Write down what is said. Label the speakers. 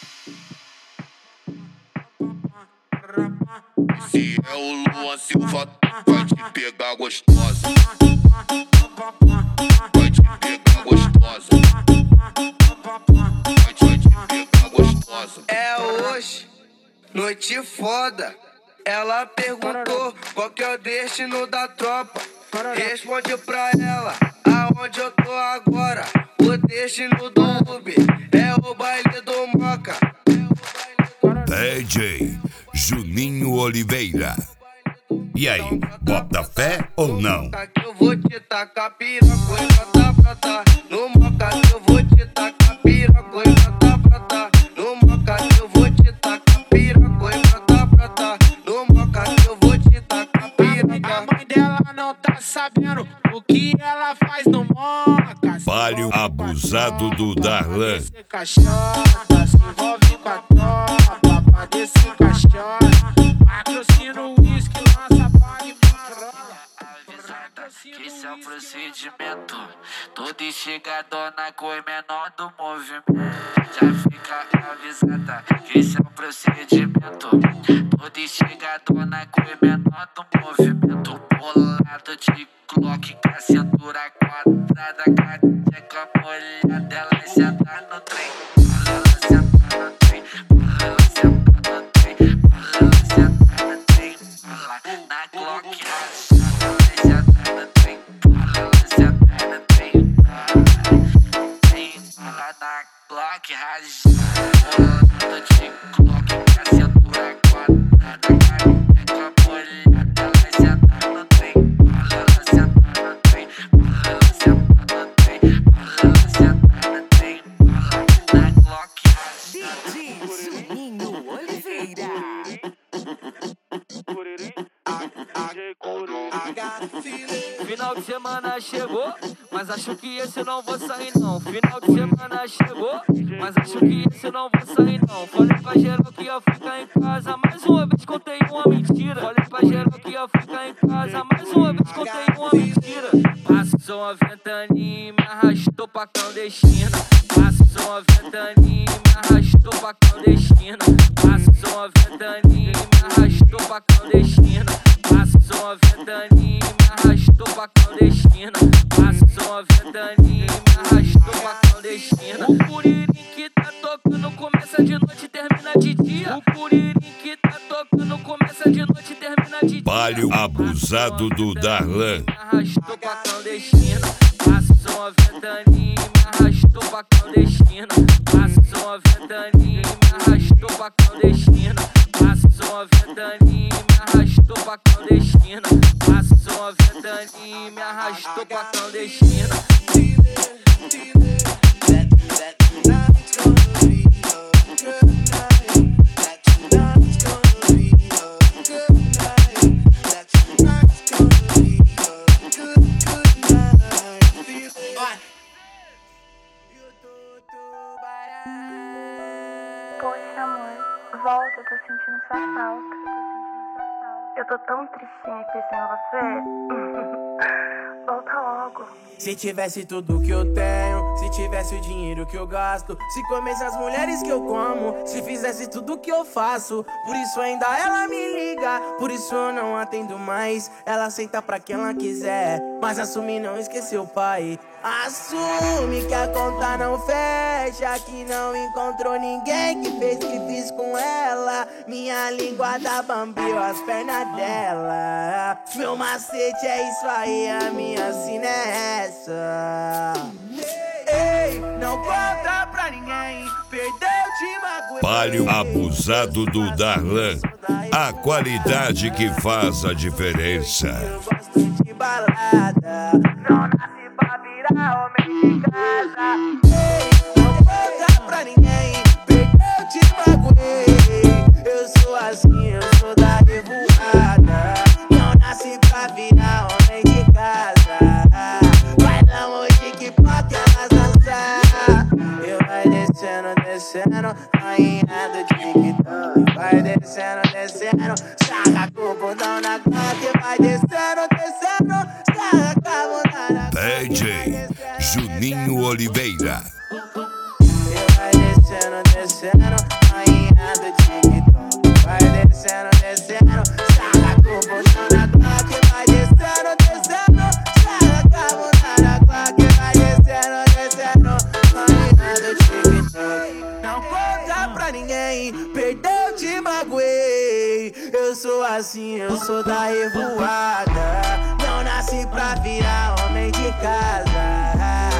Speaker 1: Se é o Luan Silva, vai te pegar gostosa. Vai te pegar gostosa. Vai te pegar gostosa.
Speaker 2: É hoje, noite foda. Ela perguntou qual que é o destino da tropa. Responde pra ela aonde eu tô agora. O destino do Uber é o baile do Moca.
Speaker 3: DJ Juninho Oliveira. E aí, bota fé ou não?
Speaker 2: Que eu vou te tacar piroca e prata. No Moca que eu vou te tacar piroca e prata. No Moca que eu vou te tacar piroca e prata. No Moca que eu vou te tacar piroca.
Speaker 4: A mãe dela não tá sabendo o que ela faz no Moca.
Speaker 3: Palio abusado do Darlan.
Speaker 4: Se caixota, se envolve com a tropa pra descer caixota. Patrocina o uísque, lança baile pra
Speaker 5: que esse é o procedimento. Toda enxergadona com o menor do movimento. Já fica avisada que esse é o procedimento. Toda enxergadona com o menor do movimento. Bolado de Glock com a cintura quadrada. Cateca molhada, ela senta no trem. Ela senta no trem. Ela senta no trem. Ela senta no trem. Na Glock Glock rajada de Glock com a cintura quadrada. Cateca molhada, ela senta no trem. Ela senta no trem. Ela senta no trem. Ela senta no trem. Na Glock rajada.
Speaker 6: DJ Juninho Oliveira.
Speaker 5: Final de semana chegou, mas acho que esse não vou sair não. Final de semana chegou, mas acho que esse não vou sair não. Falei pra geral que ia ficar em casa, mais uma vez contei uma mentira. Falei pra geral que ia ficar em casa, mais uma vez contei uma mentira. Passou uma ventania e me arrastou pra clandestina. Passou uma ventania e me arrastou pra clandestina. Passou uma ventania e me arrastou pra clandestina. Passou uma ventania e me arrastou pra clandestina. Passou uma ventania e me arrastou pra clandestina. O puririm que tá tocando começa de noite e termina de dia. O puririm que tá tocando começa de noite e termina de dia.
Speaker 3: Palio abusado do Darlan.
Speaker 5: Me arrastou pra clandestina. Passou uma ventania e me arrastou pra clandestina. Passou uma ventania e me arrastou pra clandestina. Passou uma ventania e me arrastou pra clandestina. Passou uma ventania e me arrastou pra clandestina.
Speaker 7: Poxa, amor, volta, eu tô sentindo sua falta. Eu tô tão tristinha aqui sem você. Volta logo.
Speaker 8: Se tivesse tudo que eu tenho, se tivesse o dinheiro que eu gasto, se comesse as mulheres que eu como, se fizesse tudo que eu faço. Por isso ainda ela me liga, por isso eu não atendo mais. Ela aceita pra quem ela quiser, mas assume não esquecer o pai. Assume que a conta não fecha, que não encontrou ninguém que fez o que fiz com ela. Minha língua da bambiu as pernas dela. Meu macete é isso aí, a minha sina é essa. Ei, não conta pra ninguém, perdeu, te magoei.
Speaker 3: Palio abusado do Darlan. A qualidade que faz a diferença.
Speaker 8: Eu gosto de balada, não nasci pra virar homem de casa. Ei, não conta pra ninguém, perdeu, te magoei. Eu sou assim, eu sou da revoada. Não nasci pra virar homem de casa. Bailamos de que pode elas dançar. Eu vai descendo, descendo, rainha do TikTok. Vai descendo, descendo, saca com o bundão na Glock. Vai descendo, descendo, saca com a bunda na Glock.
Speaker 3: DJ Juninho Oliveira.
Speaker 8: Eu vai descendo, descendo. me magoei. Eu sou assim, eu sou da revoada. Não nasci pra virar homem de casa.